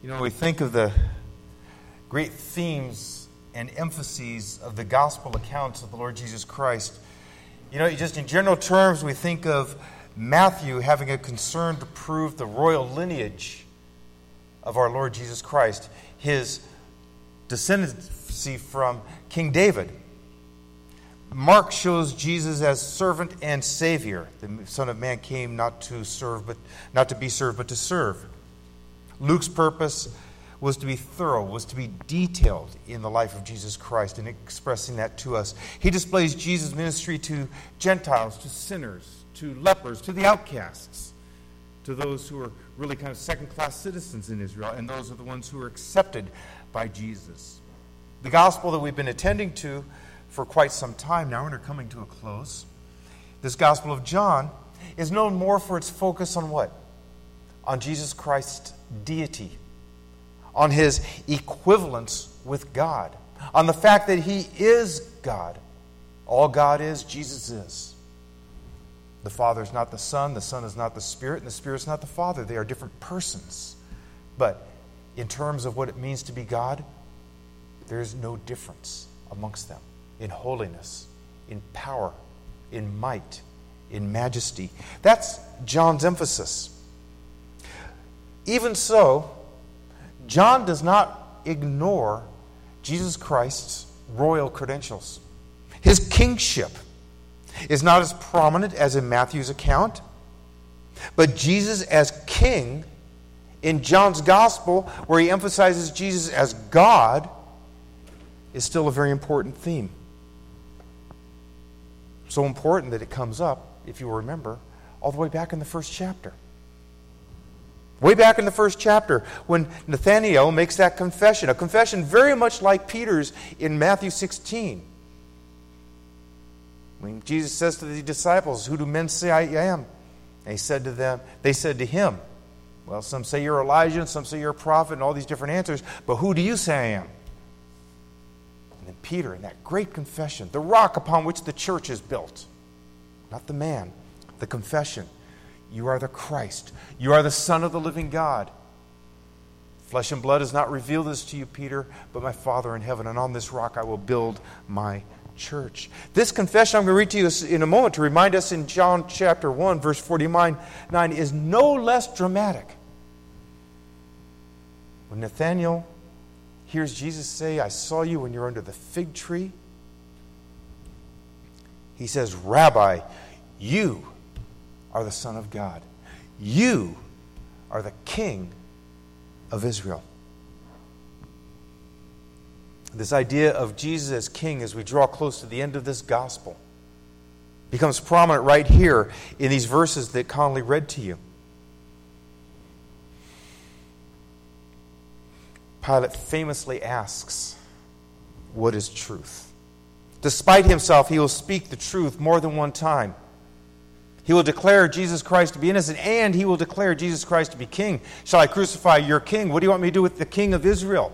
We think of the great themes and emphases of the gospel accounts of the Lord Jesus Christ. Just in general terms, we think of Matthew having a concern to prove the royal lineage of our Lord Jesus Christ, his descendancy from King David. Mark shows Jesus as servant and Savior. The Son of Man came not to be served, but to serve. Luke's purpose was to be thorough, was to be detailed in the life of Jesus Christ and expressing that to us. He displays Jesus' ministry to Gentiles, to sinners, to lepers, to the outcasts, to those who are really kind of second-class citizens in Israel, and those are the ones who are accepted by Jesus. The gospel that we've been attending to for quite some time now, and are coming to a close, this Gospel of John is known more for its focus on what? On Jesus Christ's deity, on his equivalence with God, on the fact that he is God. All God is, Jesus is. The Father is not the Son is not the Spirit, and the Spirit is not the Father. They are different persons. But in terms of what it means to be God, there is no difference amongst them in holiness, in power, in might, in majesty. That's John's emphasis. Even so, John does not ignore Jesus Christ's royal credentials. His kingship is not as prominent as in Matthew's account, but Jesus as king in John's gospel, where he emphasizes Jesus as God, is still a very important theme. So important that it comes up, if you remember, all the way back in the first chapter. Way back in the first chapter, when Nathanael makes that confession, a confession very much like Peter's in Matthew 16. When Jesus says to the disciples, "Who do men say I am?" And they said to him, "Well, some say you're Elijah, and some say you're a prophet," and all these different answers, "but who do you say I am?" And then Peter, in that great confession, the rock upon which the church is built, not the man, the confession, "You are the Christ. You are the Son of the living God. Flesh and blood has not revealed this to you, Peter, but my Father in heaven. And on this rock I will build my church." This confession I'm going to read to you in a moment to remind us in John chapter 1, verse 49, is no less dramatic. When Nathanael hears Jesus say, "I saw you when you were under the fig tree," he says, "Rabbi, you are the Son of God. You are the King of Israel." This idea of Jesus as King, as we draw close to the end of this gospel, becomes prominent right here in these verses that Conley read to you. Pilate famously asks, "What is truth?" Despite himself, he will speak the truth more than one time. He will declare Jesus Christ to be innocent, and he will declare Jesus Christ to be king. "Shall I crucify your king? What do you want me to do with the King of Israel?"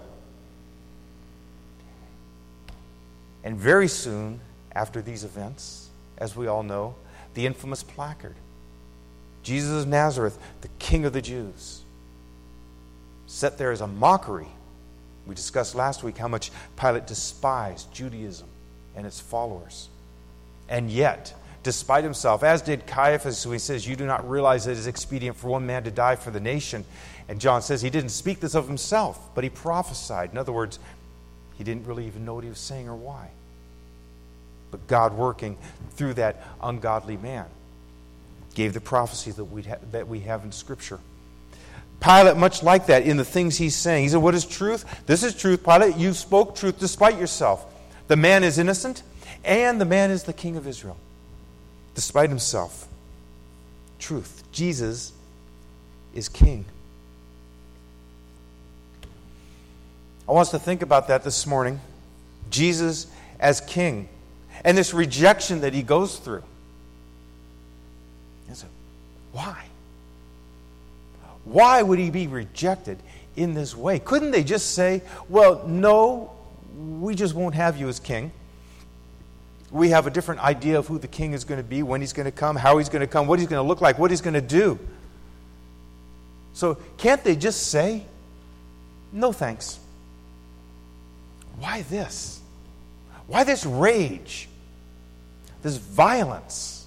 And very soon after these events, as we all know, the infamous placard, "Jesus of Nazareth, the King of the Jews," set there as a mockery. We discussed last week how much Pilate despised Judaism and its followers. And yet, despite himself, as did Caiaphas, who he says, "You do not realize that it is expedient for one man to die for the nation." And John says he didn't speak this of himself, but he prophesied. In other words, he didn't really even know what he was saying or why. But God, working through that ungodly man, gave the prophecy that we have in Scripture. Pilate, much like that in the things he's saying. He said, "What is truth? This is truth, Pilate. You spoke truth despite yourself. The man is innocent, and the man is the King of Israel." Despite himself. Truth. Jesus is King. I want us to think about that this morning. Jesus as King. And this rejection that he goes through. Why? Why would he be rejected in this way? Couldn't they just say, "Well, no, we just won't have you as king. We have a different idea of who the king is going to be, when he's going to come, how he's going to come, what he's going to look like, what he's going to do." So can't they just say, No thanks. Why this? Why this rage? This violence?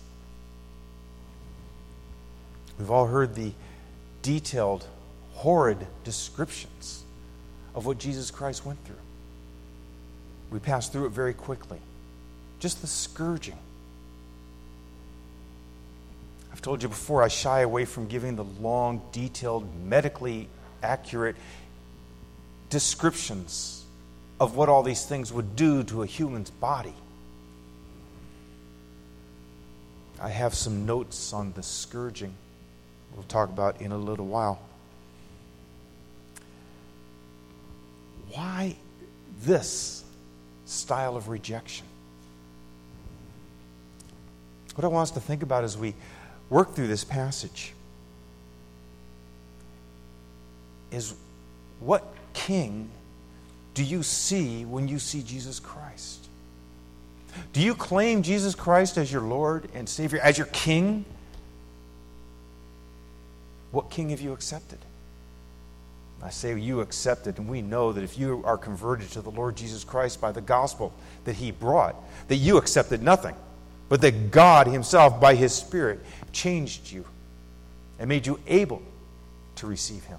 We've all heard the detailed, horrid descriptions of what Jesus Christ went through. We passed through it very quickly. Just the scourging. I've told you before, I shy away from giving the long, detailed, medically accurate descriptions of what all these things would do to a human's body. I have some notes on the scourging we'll talk about in a little while. Why this style of rejection? What I want us to think about as we work through this passage is, what king do you see when you see Jesus Christ? Do you claim Jesus Christ as your Lord and Savior, as your king? What king have you accepted? I say you accepted, and we know that if you are converted to the Lord Jesus Christ by the gospel that He brought, that you accepted nothing, but that God Himself, by His Spirit, changed you and made you able to receive Him.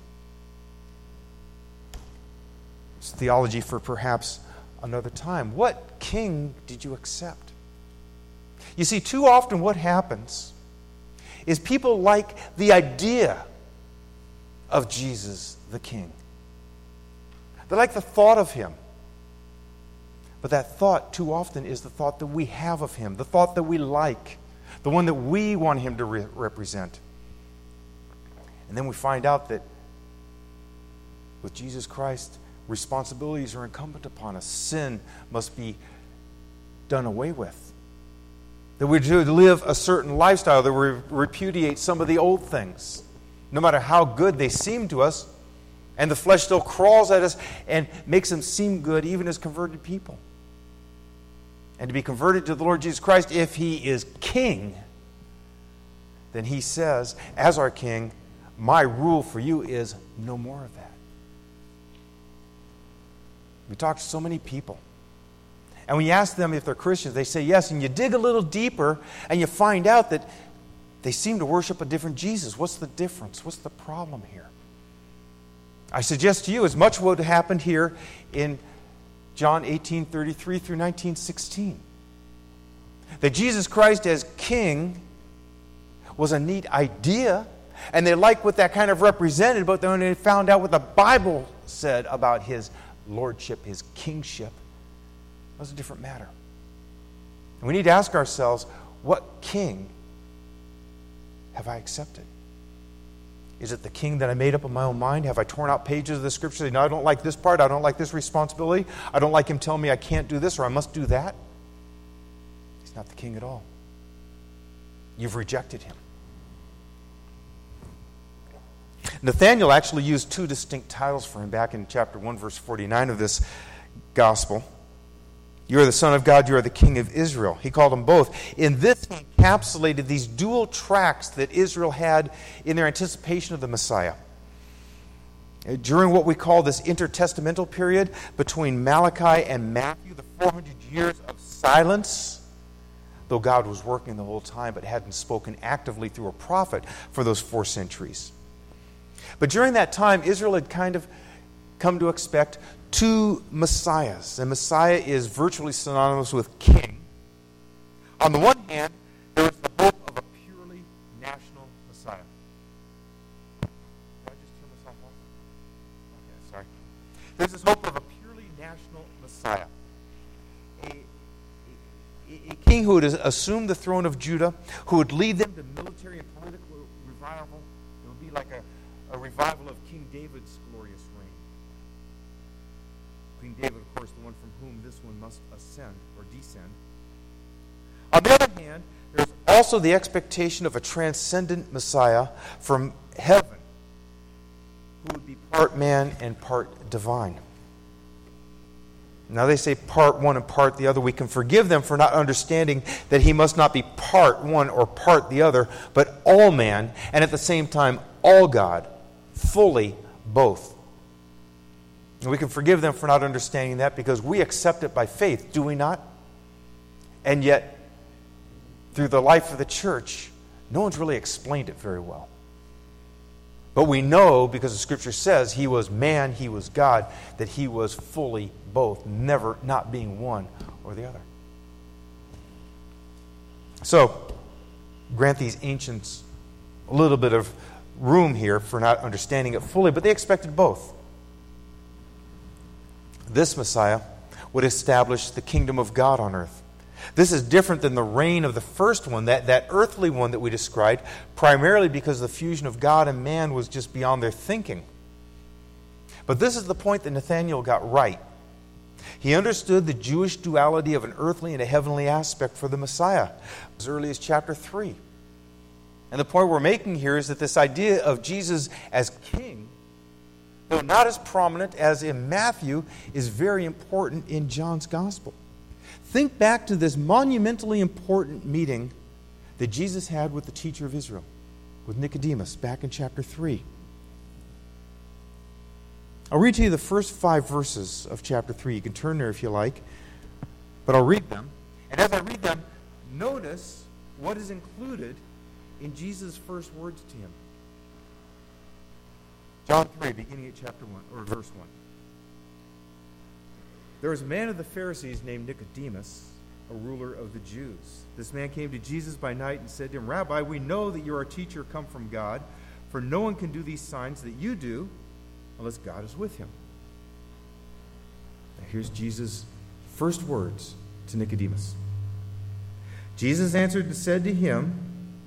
It's theology for perhaps another time. What king did you accept? You see, too often what happens is people like the idea of Jesus the King. They like the thought of Him. But that thought too often is the thought that we have of Him, the thought that we like, the one that we want Him to represent. And then we find out that with Jesus Christ, responsibilities are incumbent upon us. Sin must be done away with. That we're to live a certain lifestyle, that we repudiate some of the old things, no matter how good they seem to us, and the flesh still crawls at us and makes them seem good even as converted people. And to be converted to the Lord Jesus Christ, if He is King, then He says, as our King, my rule for you is no more of that. We talk to so many people, and when you ask them if they're Christians, they say yes, and you dig a little deeper, and you find out that they seem to worship a different Jesus. What's the difference? What's the problem here? I suggest to you as much what happened here in John 18:33 through 19:16. That Jesus Christ as King was a neat idea, and they liked what that kind of represented, but then when they found out what the Bible said about His lordship, His kingship, it was a different matter. And we need to ask ourselves, what king have I accepted? Is it the king that I made up in my own mind? Have I torn out pages of the Scripture saying, no, I don't like this part, I don't like this responsibility, I don't like Him telling me I can't do this or I must do that? He's not the king at all. You've rejected Him. Nathanael actually used two distinct titles for Him back in chapter 1, verse 49 of this gospel. You are the Son of God, you are the King of Israel. He called them both. In this, he encapsulated these dual tracks that Israel had in their anticipation of the Messiah. During what we call this intertestamental period between Malachi and Matthew, the 400 years of silence, though God was working the whole time but hadn't spoken actively through a prophet for those 4 centuries. But during that time, Israel had kind of come to expect 2 messiahs. And Messiah is virtually synonymous with king. On the one hand, there was the hope of a purely national Messiah. Did I just turn this off? Okay, sorry. There's this hope of a purely national Messiah. A king who would assume the throne of Judah, who would lead them to military and political revival. It would be like a revival of King David's glorious reign. King David, of course, the one from whom this one must ascend or descend. On the other hand, there's also the expectation of a transcendent Messiah from heaven, who would be part man and part divine. Now they say part one and part the other. We can forgive them for not understanding that He must not be part one or part the other, but all man, and at the same time all God, fully both. And we can forgive them for not understanding that because we accept it by faith, do we not? And yet, through the life of the church, no one's really explained it very well. But we know, because the Scripture says he was man, he was God, that he was fully both, never not being one or the other. So, grant these ancients a little bit of room here for not understanding it fully, but they expected both. This Messiah would establish the kingdom of God on earth. This is different than the reign of the first one, that earthly one that we described, primarily because the fusion of God and man was just beyond their thinking. But this is the point that Nathanael got right. He understood the Jewish duality of an earthly and a heavenly aspect for the Messiah, as early as chapter 3. And the point we're making here is that this idea of Jesus as king, though not as prominent as in Matthew, is very important in John's gospel. Think back to this monumentally important meeting that Jesus had with the teacher of Israel, with Nicodemus, back in chapter 3. I'll read to you the first 5 verses of chapter 3. You can turn there if you like, but I'll read them. And as I read them, notice what is included in Jesus' first words to him. John 3, beginning at chapter 1, or verse 1. There was a man of the Pharisees named Nicodemus, a ruler of the Jews. This man came to Jesus by night and said to him, Rabbi, we know that you are a teacher come from God, for no one can do these signs that you do unless God is with him. Now here's Jesus' first words to Nicodemus. Jesus answered and said to him,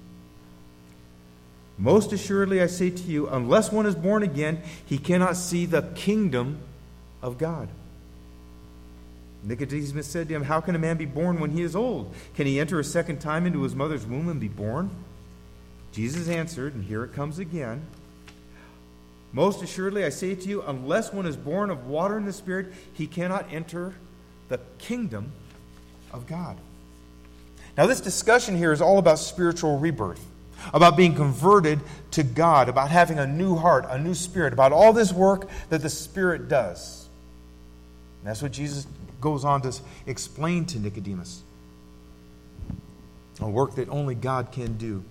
Most assuredly I say to you, unless one is born again, he cannot see the kingdom of God. Nicodemus said to him, How can a man be born when he is old? Can he enter a second time into his mother's womb and be born? Jesus answered, and here it comes again, Most assuredly I say to you, unless one is born of water and the Spirit, he cannot enter the kingdom of God. Now this discussion here is all about spiritual rebirth, about being converted to God, about having a new heart, a new spirit, about all this work that the Spirit does. And that's what Jesus goes on to explain to Nicodemus. A work that only God can do.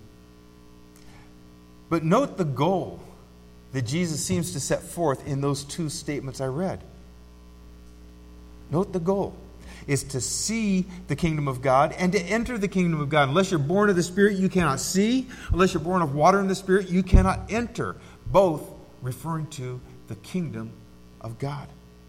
But note the goal that Jesus seems to set forth in those 2 statements I read. Note the goal is to see the kingdom of God and to enter the kingdom of God. Unless you're born of the Spirit, you cannot see. Unless you're born of water and the Spirit, you cannot enter. Both referring to the kingdom of God.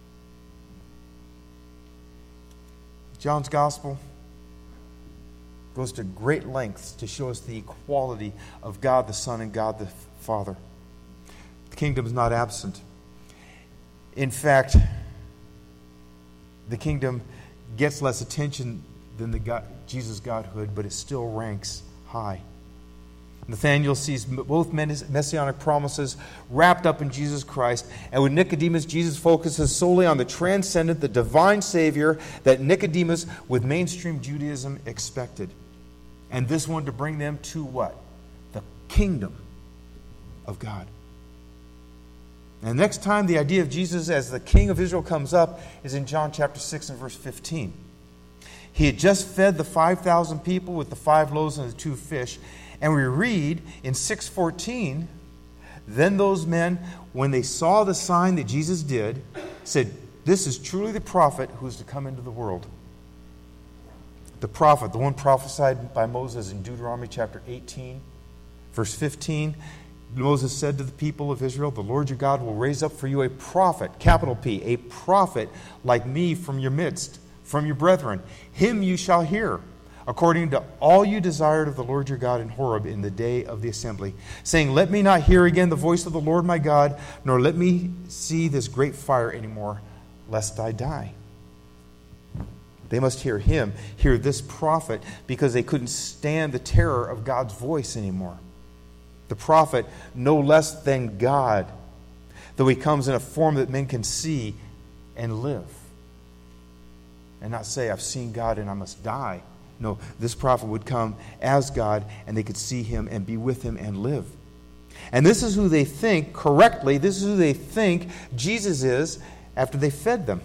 John's gospel goes to great lengths to show us the equality of God the Son and God the Father. The kingdom is not absent. In fact, the kingdom gets less attention than Jesus' Godhood, but it still ranks high. Nathanael sees both messianic promises wrapped up in Jesus Christ, and with Nicodemus, Jesus focuses solely on the transcendent, the divine Savior that Nicodemus, with mainstream Judaism, expected. And this one to bring them to what? The kingdom of God. And next time the idea of Jesus as the King of Israel comes up is in John chapter 6 and verse 15. He had just fed the 5,000 people with the 5 loaves and the 2 fish. And we read in 6:14, then those men, when they saw the sign that Jesus did, said, This is truly the prophet who is to come into the world. The prophet, the one prophesied by Moses in Deuteronomy chapter 18, verse 15, Moses said to the people of Israel, The Lord your God will raise up for you a prophet, capital P, a prophet like me from your midst, from your brethren. Him you shall hear, according to all you desired of the Lord your God in Horeb in the day of the assembly, saying, Let me not hear again the voice of the Lord my God, nor let me see this great fire anymore, lest I die. They must hear him, hear this prophet, because they couldn't stand the terror of God's voice anymore. The prophet, no less than God, though he comes in a form that men can see and live. And not say, I've seen God and I must die. No, this prophet would come as God, and they could see him and be with him and live. And this is who they think, correctly, this is who they think Jesus is after he fed them,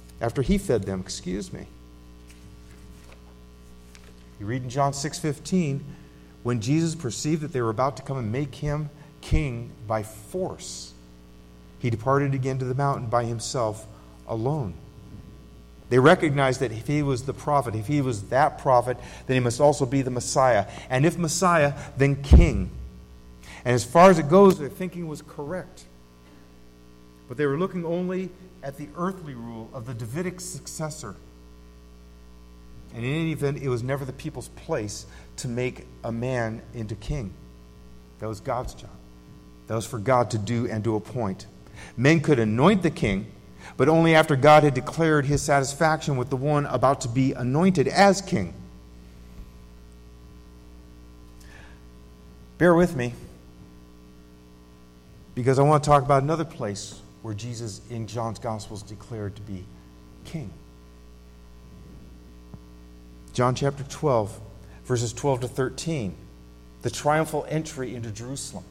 You read in John 6:15, when Jesus perceived that they were about to come and make him king by force, he departed again to the mountain by himself alone. They recognized that if he was the prophet, if he was that prophet, then he must also be the Messiah. And if Messiah, then king. And as far as it goes, their thinking was correct. But they were looking only at the earthly rule of the Davidic successor. And in any event, it was never the people's place to make a man into king. That was God's job. That was for God to do and to appoint. Men could anoint the king, but only after God had declared his satisfaction with the one about to be anointed as king. Bear with me, because I want to talk about another place where Jesus in John's Gospel is declared to be king. John chapter 12, verses 12 to 13, the triumphal entry into Jerusalem.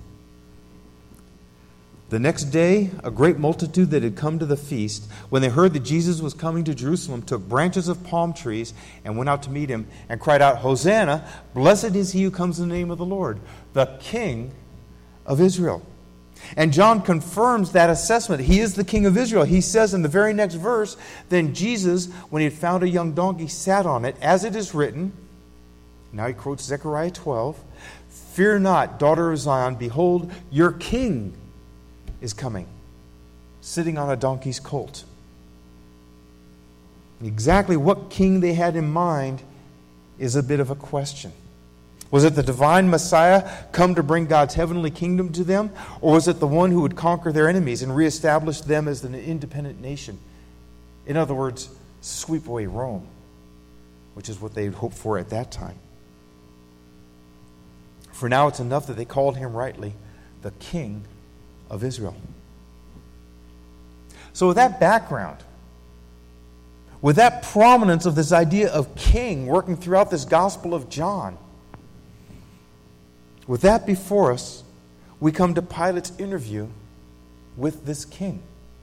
The next day, a great multitude that had come to the feast, when they heard that Jesus was coming to Jerusalem, took branches of palm trees and went out to meet him and cried out, "Hosanna, blessed is he who comes in the name of the Lord, the King of Israel." And John confirms that assessment. He is the King of Israel. He says in the very next verse, "Then Jesus, when he had found a young donkey, sat on it, as it is written." Now he quotes Zechariah 12. "Fear not, daughter of Zion, behold, your king is coming, sitting on a donkey's colt." Exactly what king they had in mind is a bit of a question. Was it the divine Messiah come to bring God's heavenly kingdom to them? Or was it the one who would conquer their enemies and reestablish them as an independent nation? In other words, sweep away Rome, which is what they had hoped for at that time. For now it's enough that they called him rightly the King of Israel. So with that background, with that prominence of this idea of king working throughout this Gospel of John, with that before us, we come to Pilate's interview with this king.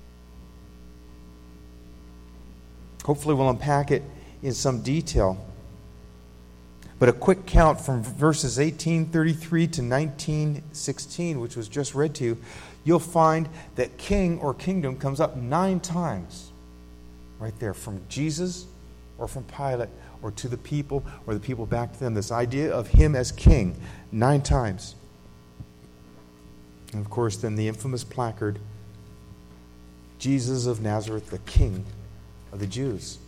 Hopefully we'll unpack it in some detail. But a quick count from verses 18:33 to 19:16, which was just read to you, you'll find that king or kingdom comes up 9 times. Right there, from Jesus or from Pilate or to the people or the people back to them. This idea of him as king 9 times. And of course, then the infamous placard, Jesus of Nazareth, the King of the Jews.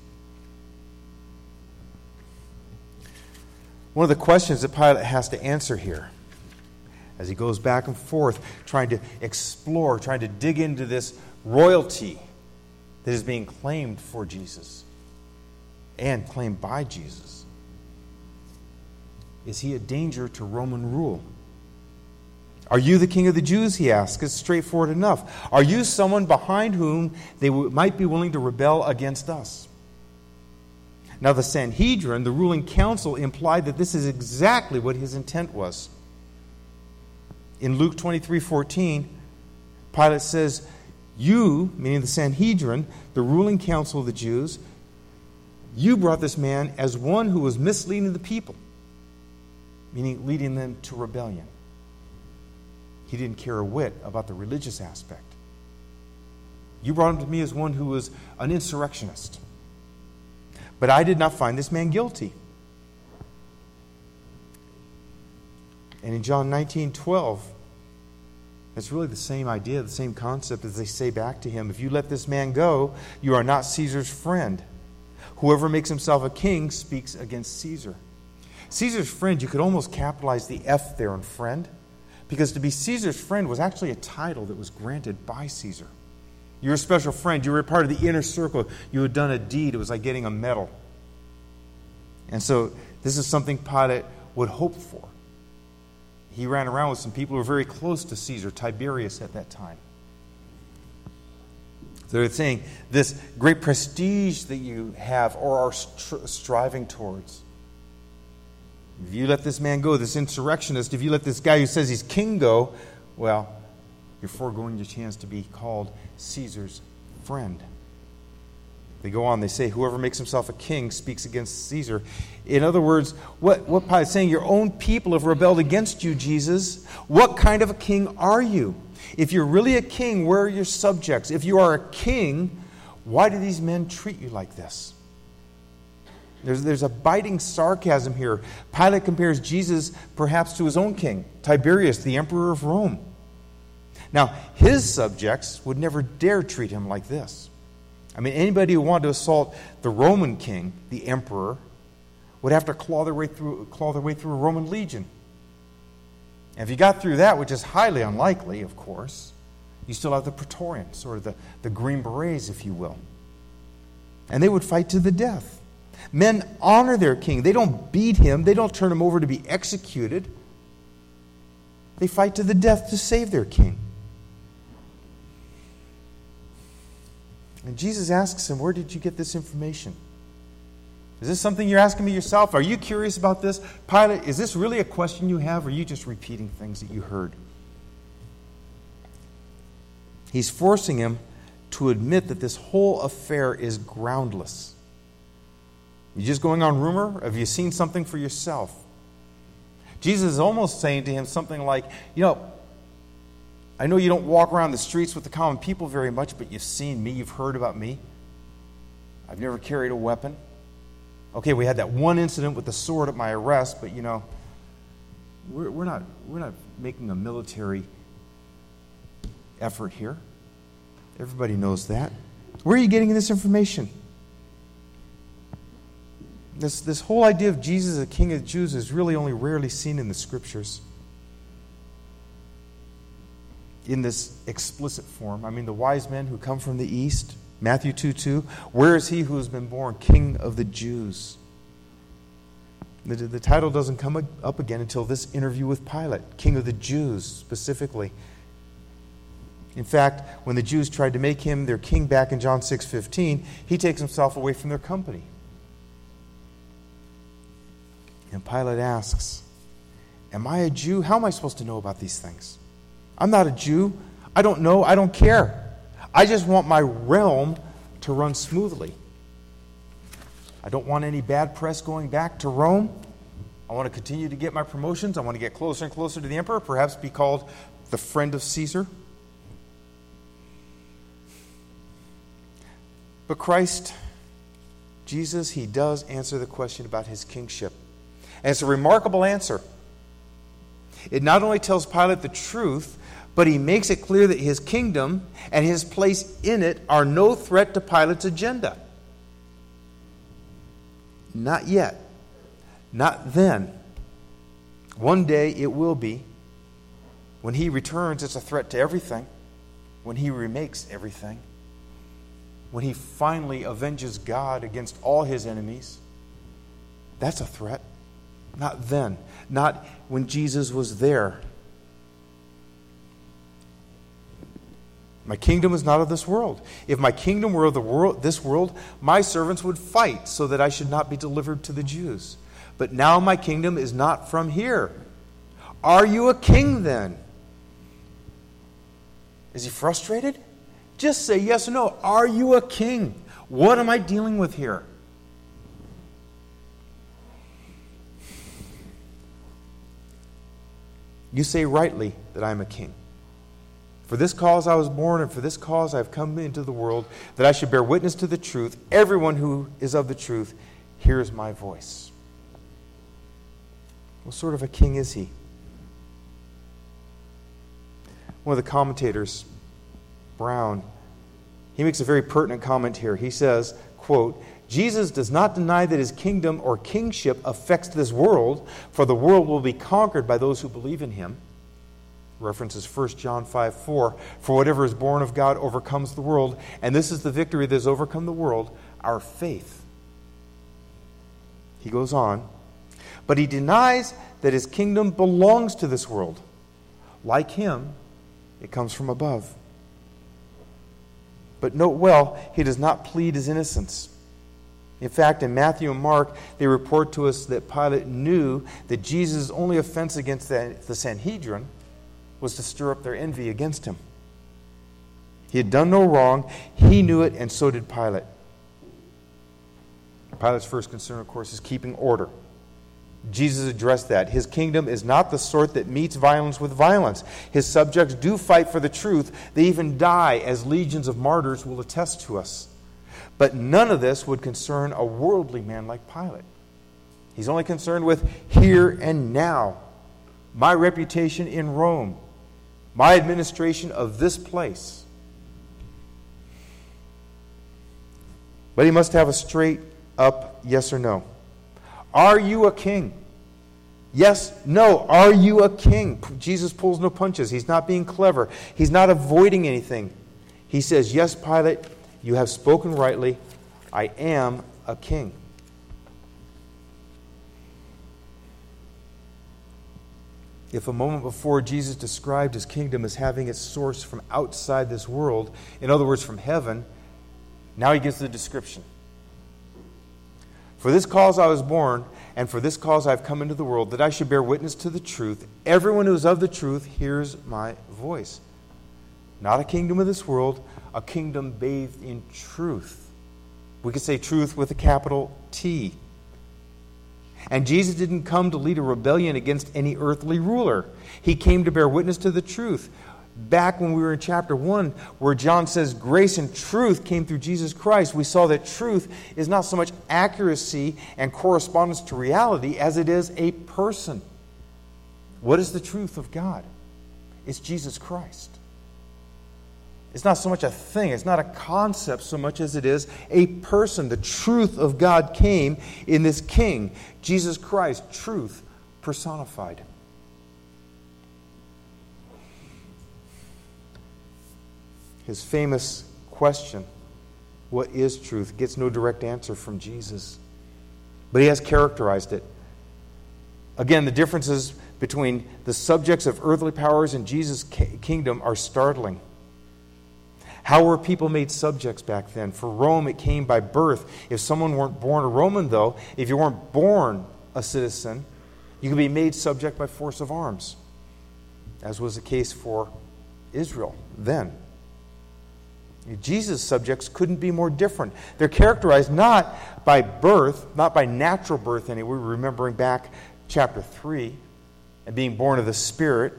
One of the questions that Pilate has to answer here, as he goes back and forth, trying to explore, trying to dig into this royalty that is being claimed for Jesus and claimed by Jesus. Is he a danger to Roman rule? Are you the King of the Jews, he asks. It's straightforward enough. Are you someone behind whom they might be willing to rebel against us? Now the Sanhedrin, the ruling council, implied that this is exactly what his intent was. In Luke 23:14, Pilate says, "You," meaning the Sanhedrin, the ruling council of the Jews, "you brought this man as one who was misleading the people," meaning leading them to rebellion. He didn't care a whit about the religious aspect. "You brought him to me as one who was an insurrectionist. But I did not find this man guilty." And in John 19:12, it's really the same idea, the same concept as they say back to him, "If you let this man go, you are not Caesar's friend. Whoever makes himself a king speaks against Caesar." Caesar's friend, you could almost capitalize the F there in friend, because to be Caesar's friend was actually a title that was granted by Caesar. You're a special friend. You were a part of the inner circle. You had done a deed. It was like getting a medal. And so this is something Pilate would hope for. He ran around with some people who were very close to Caesar, Tiberius at that time. So they're saying, this great prestige that you have or are striving towards, if you let this man go, this insurrectionist, if you let this guy who says he's king go, well, you're foregoing your chance to be called Caesar's friend. They go on, they say, whoever makes himself a king speaks against Caesar. In other words, what Pilate's saying, your own people have rebelled against you, Jesus. What kind of a king are you? If you're really a king, where are your subjects? If you are a king, why do these men treat you like this? There's a biting sarcasm here. Pilate compares Jesus perhaps to his own king, Tiberius, the emperor of Rome. Now, his subjects would never dare treat him like this. I mean, anybody who wanted to assault the Roman king, the emperor, would have to claw their way through a Roman legion. And if you got through that, which is highly unlikely, of course, you still have the Praetorians, or the Green Berets, if you will. And they would fight to the death. Men honor their king. They don't beat him. They don't turn him over to be executed. They fight to the death to save their king. And Jesus asks him, where did you get this information? Is this something you're asking me yourself? Are you curious about this? Pilate, is this really a question you have, or are you just repeating things that you heard? He's forcing him to admit that this whole affair is groundless. You're just going on rumor? Have you seen something for yourself? Jesus is almost saying to him something like, I know you don't walk around the streets with the common people very much, but you've seen me, you've heard about me. I've never carried a weapon. Okay, we had that one incident with the sword at my arrest, but we're not making a military effort here. Everybody knows that. Where are you getting this information? This whole idea of Jesus as the King of the Jews is really only rarely seen in the Scriptures in this explicit form. I mean, the wise men who come from the east, Matthew 2:2, where is he who has been born King of the Jews? The title doesn't come up again until this interview with Pilate, King of the Jews specifically. In fact, when the Jews tried to make him their king back in John 6:15, he takes himself away from their company. And Pilate asks, am I a Jew? How am I supposed to know about these things? I'm not a Jew. I don't know. I don't care. I just want my realm to run smoothly. I don't want any bad press going back to Rome. I want to continue to get my promotions. I want to get closer and closer to the emperor, perhaps be called the friend of Caesar. But Christ, Jesus, he does answer the question about his kingship. And it's a remarkable answer. It not only tells Pilate the truth, but he makes it clear that his kingdom and his place in it are no threat to Pilate's agenda. Not yet. Not then. One day it will be. When he returns, it's a threat to everything. When he remakes everything. When he finally avenges God against all his enemies, that's a threat. Not then. Not when Jesus was there. My kingdom is not of this world. If my kingdom were of this world, my servants would fight so that I should not be delivered to the Jews. But now my kingdom is not from here. Are you a king then? Is he frustrated? Just say yes or no. Are you a king? What am I dealing with here? You say rightly that I am a king. For this cause I was born, and for this cause I have come into the world, that I should bear witness to the truth. Everyone who is of the truth hears my voice. What sort of a king is he? One of the commentators, Brown, he makes a very pertinent comment here. He says, quote, Jesus does not deny that his kingdom or kingship affects this world, for the world will be conquered by those who believe in him. References 1 John 5:4. For whatever is born of God overcomes the world, and this is the victory that has overcome the world, our faith. He goes on, but he denies that his kingdom belongs to this world. Like him, it comes from above. But note well, he does not plead his innocence. In fact, in Matthew and Mark, they report to us that Pilate knew that Jesus' only offense against the Sanhedrin was to stir up their envy against him. He had done no wrong. He knew it, and so did Pilate. Pilate's first concern, of course, is keeping order. Jesus addressed that. His kingdom is not the sort that meets violence with violence. His subjects do fight for the truth. They even die, as legions of martyrs will attest to us. But none of this would concern a worldly man like Pilate. He's only concerned with here and now. My reputation in Rome. My administration of this place. But he must have a straight up yes or no. Are you a king? Yes, no. Are you a king? Jesus pulls no punches. He's not being clever. He's not avoiding anything. He says, yes, Pilate, you have spoken rightly. I am a king. If a moment before Jesus described his kingdom as having its source from outside this world, in other words, from heaven, now he gives the description. For this cause I was born, and for this cause I have come into the world, that I should bear witness to the truth. Everyone who is of the truth hears my voice. Not a kingdom of this world, a kingdom bathed in truth. We could say truth with a capital T. And Jesus didn't come to lead a rebellion against any earthly ruler. He came to bear witness to the truth. Back when we were in chapter 1, where John says grace and truth came through Jesus Christ, we saw that truth is not so much accuracy and correspondence to reality as it is a person. What is the truth of God? It's Jesus Christ. It's not so much a thing, it's not a concept so much as it is a person. The truth of God came in this King, Jesus Christ, truth personified. His famous question, what is truth, gets no direct answer from Jesus. But he has characterized it. Again, the differences between the subjects of earthly powers and Jesus' kingdom are startling. How were people made subjects back then? For Rome, it came by birth. If someone weren't born a Roman, though, if you weren't born a citizen, you could be made subject by force of arms, as was the case for Israel then. Jesus' subjects couldn't be more different. They're characterized not by birth, not by natural birth anyway, remembering back chapter 3, and being born of the Spirit,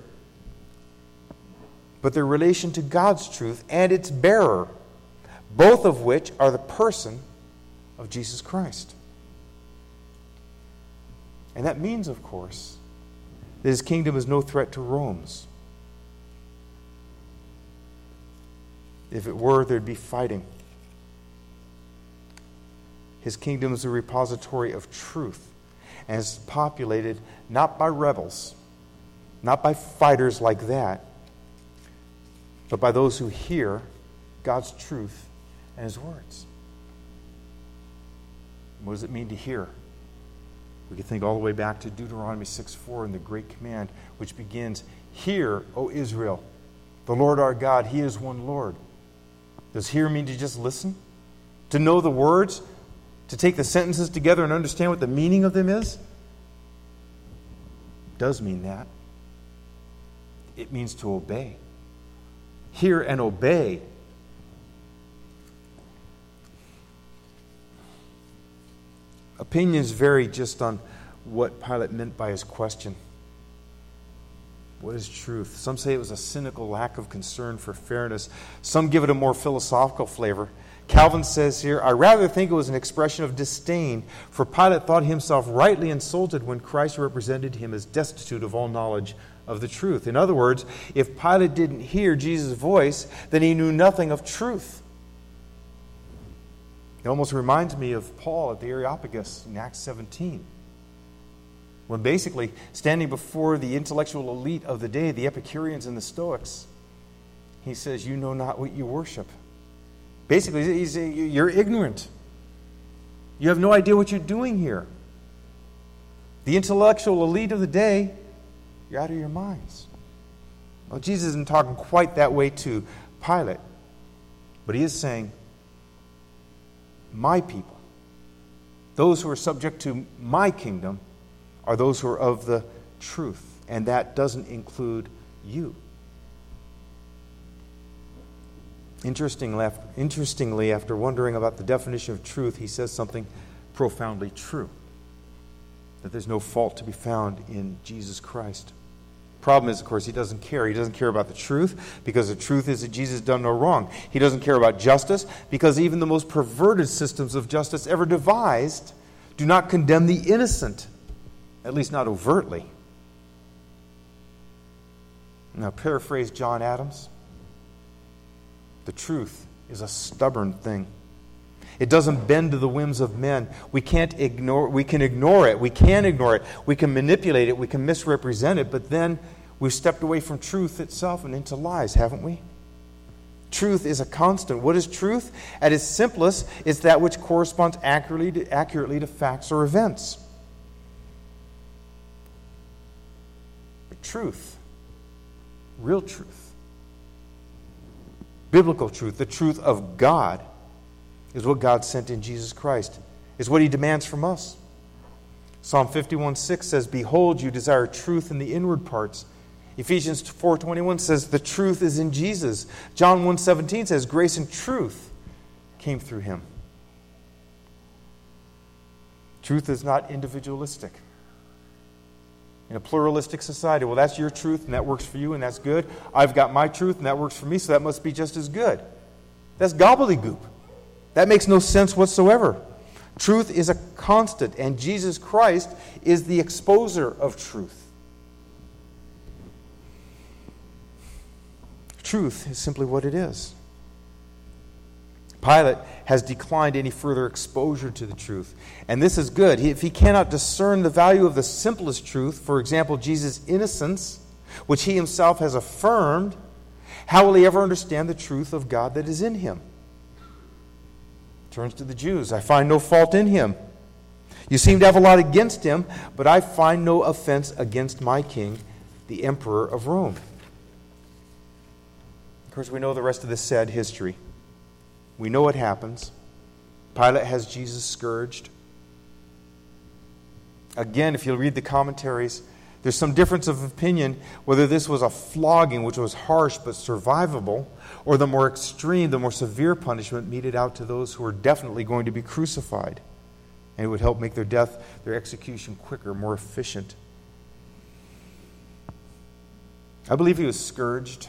but their relation to God's truth and its bearer, both of which are the person of Jesus Christ. And that means, of course, that his kingdom is no threat to Rome's. If it were, there'd be fighting. His kingdom is a repository of truth, and is populated not by rebels, not by fighters like that, but by those who hear God's truth and his words. What does it mean to hear? We can think all the way back to Deuteronomy 6:4 and the great command, which begins, "Hear, O Israel, the Lord our God, he is one Lord." Does hear mean to just listen? To know the words? To take the sentences together and understand what the meaning of them is? It does mean that. It means to obey. Hear and obey. Opinions vary just on what Pilate meant by his question. What is truth? Some say it was a cynical lack of concern for fairness. Some give it a more philosophical flavor. Calvin says here, I rather think it was an expression of disdain, for Pilate thought himself rightly insulted when Christ represented him as destitute of all knowledge of the truth. In other words, if Pilate didn't hear Jesus' voice, then he knew nothing of truth. It almost reminds me of Paul at the Areopagus in Acts 17. When basically, standing before the intellectual elite of the day, the Epicureans and the Stoics, he says, you know not what you worship. Basically, he's saying, you're ignorant. You have no idea what you're doing here. The intellectual elite of the day, you're out of your minds. Well, Jesus isn't talking quite that way to Pilate, but he is saying, my people, those who are subject to my kingdom, are those who are of the truth, and that doesn't include you. Interestingly, after wondering about the definition of truth, he says something profoundly true. That there's no fault to be found in Jesus Christ. Problem is, of course, he doesn't care. He doesn't care about the truth because the truth is that Jesus has done no wrong. He doesn't care about justice because even the most perverted systems of justice ever devised do not condemn the innocent, at least not overtly. Now, paraphrase John Adams. The truth is a stubborn thing. It doesn't bend to the whims of men. We can ignore it. We can ignore it. We can manipulate it. We can misrepresent it. But then we've stepped away from truth itself and into lies, haven't we? Truth is a constant. What is truth? At its simplest, it's that which corresponds accurately to facts or events. But truth, real truth, biblical truth, the truth of God, is what God sent in Jesus Christ, is what he demands from us. Psalm 51:6 says, "Behold, you desire truth in the inward parts." Ephesians 4:21 says, "The truth is in Jesus." John 1:17 says, "Grace and truth came through him." Truth is not individualistic. In a pluralistic society, well, that's your truth and that works for you and that's good. I've got my truth and that works for me, so that must be just as good. That's gobbledygook. That makes no sense whatsoever. Truth is a constant, and Jesus Christ is the exposer of truth. Truth is simply what it is. Pilate has declined any further exposure to the truth. And this is good. If he cannot discern the value of the simplest truth, for example, Jesus' innocence, which he himself has affirmed, how will he ever understand the truth of God that is in him? Turns to the Jews. "I find no fault in him. You seem to have a lot against him, but I find no offense against my king, the emperor of Rome." Of course, we know the rest of this sad history. We know what happens. Pilate has Jesus scourged. Again, if you'll read the commentaries, there's some difference of opinion whether this was a flogging, which was harsh but survivable, or the more extreme, the more severe punishment meted out to those who were definitely going to be crucified. And it would help make their execution quicker, more efficient. I believe he was scourged.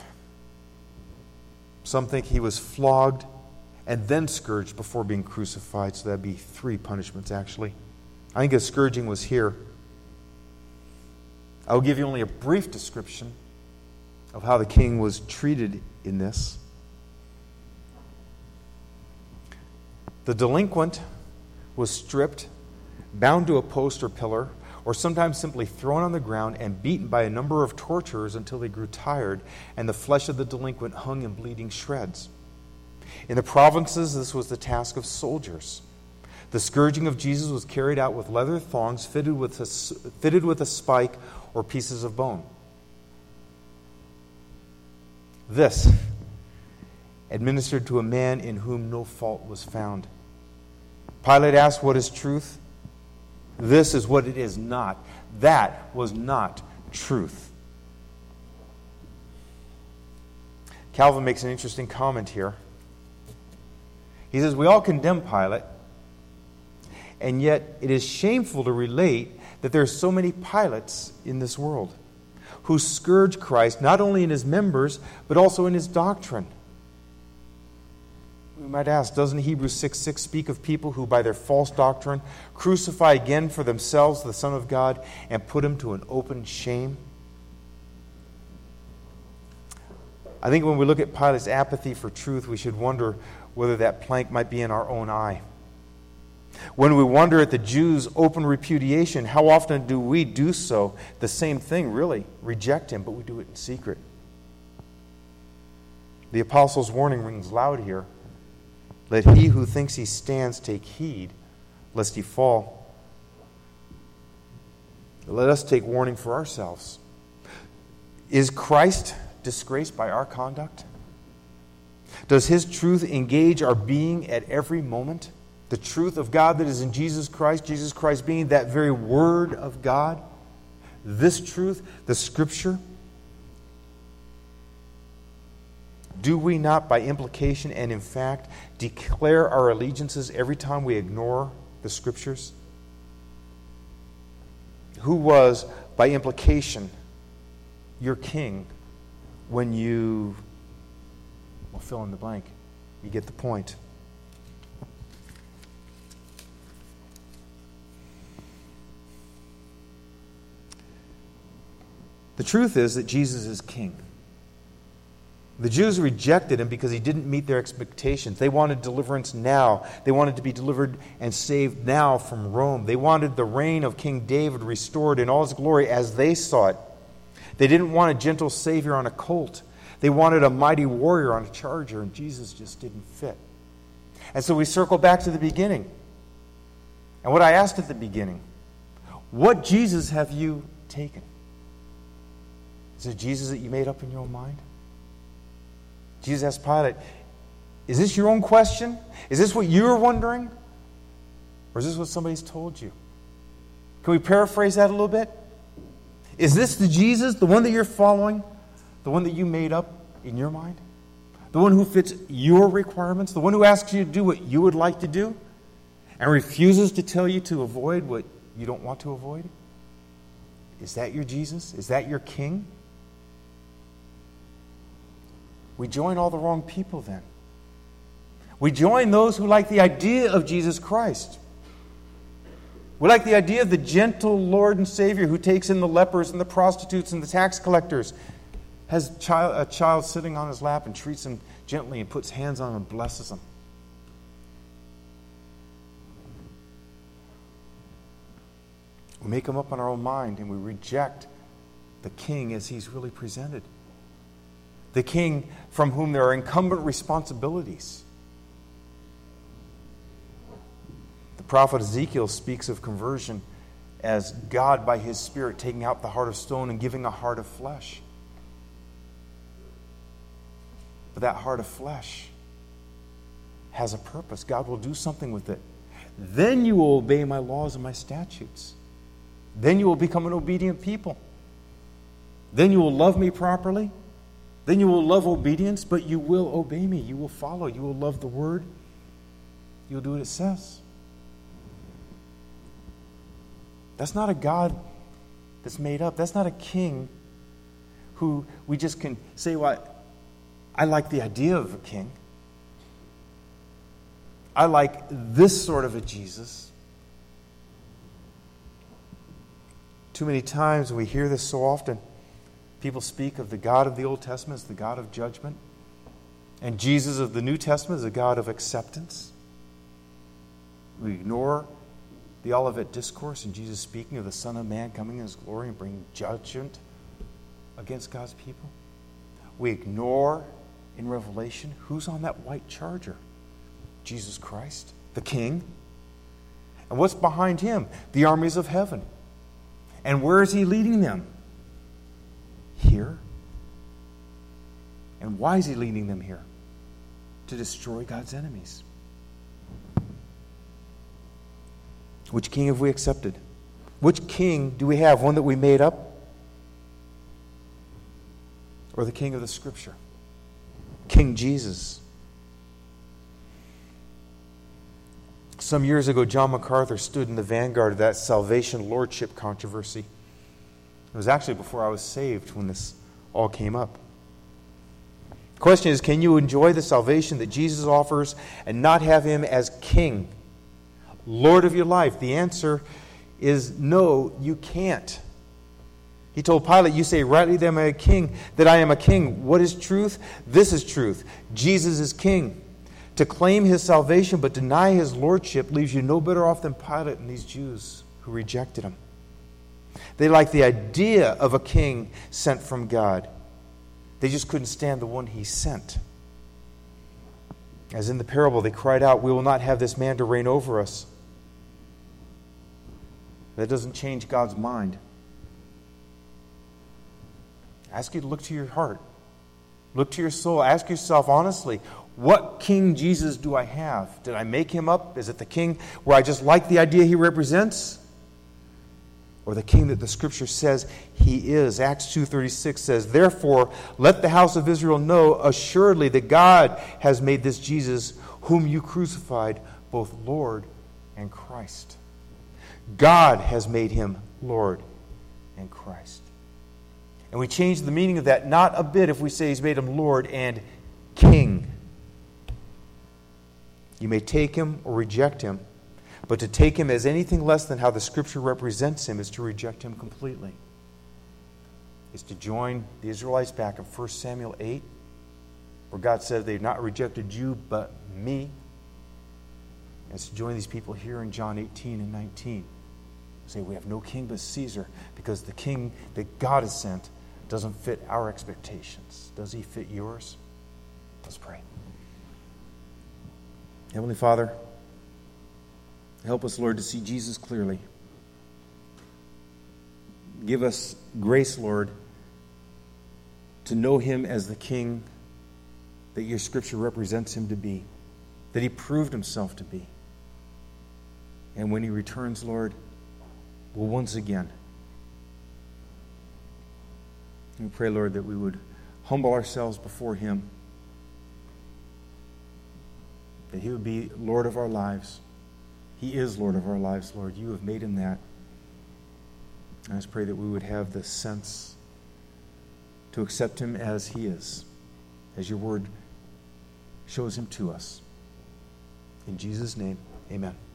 Some think he was flogged and then scourged before being crucified, so that'd be 3 punishments actually. I think his scourging was here. I'll give you only a brief description of how the king was treated in this. The delinquent was stripped, bound to a post or pillar, or sometimes simply thrown on the ground and beaten by a number of torturers until they grew tired, and the flesh of the delinquent hung in bleeding shreds. In the provinces, this was the task of soldiers. The scourging of Jesus was carried out with leather thongs fitted with a spike or pieces of bone. This, administered to a man in whom no fault was found. Pilate asked, "What is truth?" This is what it is not. That was not truth. Calvin makes an interesting comment here. He says, "We all condemn Pilate, and yet it is shameful to relate that there are so many Pilates in this world who scourge Christ not only in his members, but also in his doctrine." We might ask, doesn't Hebrews 6:6 speak of people who by their false doctrine crucify again for themselves the Son of God and put him to an open shame? I think when we look at Pilate's apathy for truth, we should wonder whether that plank might be in our own eye. When we wonder at the Jews' open repudiation, how often do we do so? The same thing, really. Reject him, but we do it in secret. The apostles' warning rings loud here. Let he who thinks he stands take heed, lest he fall. Let us take warning for ourselves. Is Christ disgraced by our conduct? Does his truth engage our being at every moment? The truth of God that is in Jesus Christ being that very Word of God, this truth, the Scripture. Do we not, by implication and in fact, declare our allegiances every time we ignore the Scriptures? Who was, by implication, your king when you, well, fill in the blank. You get the point. The truth is that Jesus is king. The Jews rejected him because he didn't meet their expectations. They wanted deliverance now. They wanted to be delivered and saved now from Rome. They wanted the reign of King David restored in all his glory as they saw it. They didn't want a gentle savior on a colt. They wanted a mighty warrior on a charger, and Jesus just didn't fit. And so we circle back to the beginning. And what I asked at the beginning, what Jesus have you taken? Is it Jesus that you made up in your own mind? Jesus asked Pilate, is this your own question? Is this what you're wondering? Or is this what somebody's told you? Can we paraphrase that a little bit? Is this the Jesus, the one that you're following? The one that you made up in your mind? The one who fits your requirements? The one who asks you to do what you would like to do? And refuses to tell you to avoid what you don't want to avoid? Is that your Jesus? Is that your king? We join all the wrong people then. We join those who like the idea of Jesus Christ. We like the idea of the gentle Lord and Savior who takes in the lepers and the prostitutes and the tax collectors, has a child sitting on his lap and treats him gently and puts hands on him and blesses him. We make him up in our own mind and we reject the king as he's really presented. The king from whom there are incumbent responsibilities. The prophet Ezekiel speaks of conversion as God by his Spirit taking out the heart of stone and giving a heart of flesh. But that heart of flesh has a purpose. God will do something with it. Then you will obey my laws and my statutes. Then you will become an obedient people. Then you will love me properly. Then you will love obedience, but you will obey me. You will follow. You will love the word. You'll do what it says. That's not a God that's made up. That's not a king who we just can say, well, I like the idea of a king. I like this sort of a Jesus. Too many times we hear this so often. People speak of the God of the Old Testament as the God of judgment, and Jesus of the New Testament as a God of acceptance. We ignore the Olivet Discourse and Jesus speaking of the Son of Man coming in his glory and bringing judgment against God's people. We ignore in Revelation who's on that white charger. Jesus Christ, the King. And what's behind him? The armies of heaven. And where is he leading them? Here. And why is he leading them here? To destroy God's enemies. Which king have we accepted? Which king do we have? One that we made up? Or the king of the Scripture? King Jesus. Some years ago, John MacArthur stood in the vanguard of that salvation lordship controversy. It was actually before I was saved when this all came up. The question is, can you enjoy the salvation that Jesus offers and not have him as king, Lord of your life? The answer is no, you can't. He told Pilate, you say rightly that I am a king. What is truth? This is truth. Jesus is king. To claim his salvation but deny his lordship leaves you no better off than Pilate and these Jews who rejected him. They liked the idea of a king sent from God. They just couldn't stand the one he sent. As in the parable, they cried out, "We will not have this man to reign over us." That doesn't change God's mind. I ask you to look to your heart. Look to your soul. Ask yourself honestly, what King Jesus do I have? Did I make him up? Is it the king where I just like the idea he represents? Or the king that the Scripture says he is? Acts 2:36 says, "Therefore, let the house of Israel know assuredly that God has made this Jesus, whom you crucified, both Lord and Christ. God has made him Lord and Christ. And we change the meaning of that not a bit if we say he's made him Lord and King. You may take him or reject him, but to take him as anything less than how the Scripture represents him is to reject him completely. It's to join the Israelites back in 1 Samuel 8, where God said they've not rejected you but me. And it's to join these people here in John 18 and 19. Say we have no king but Caesar, because the king that God has sent doesn't fit our expectations. Does he fit yours? Let's pray. Heavenly Father, help us, Lord, to see Jesus clearly. Give us grace, Lord, to know him as the King that your Scripture represents him to be, that he proved himself to be. And when he returns, Lord, we'll once again, we pray, Lord, that we would humble ourselves before him, that he would be Lord of our lives. He is Lord of our lives, Lord. You have made him that. I just pray that we would have the sense to accept him as he is, as your word shows him to us. In Jesus' name, amen.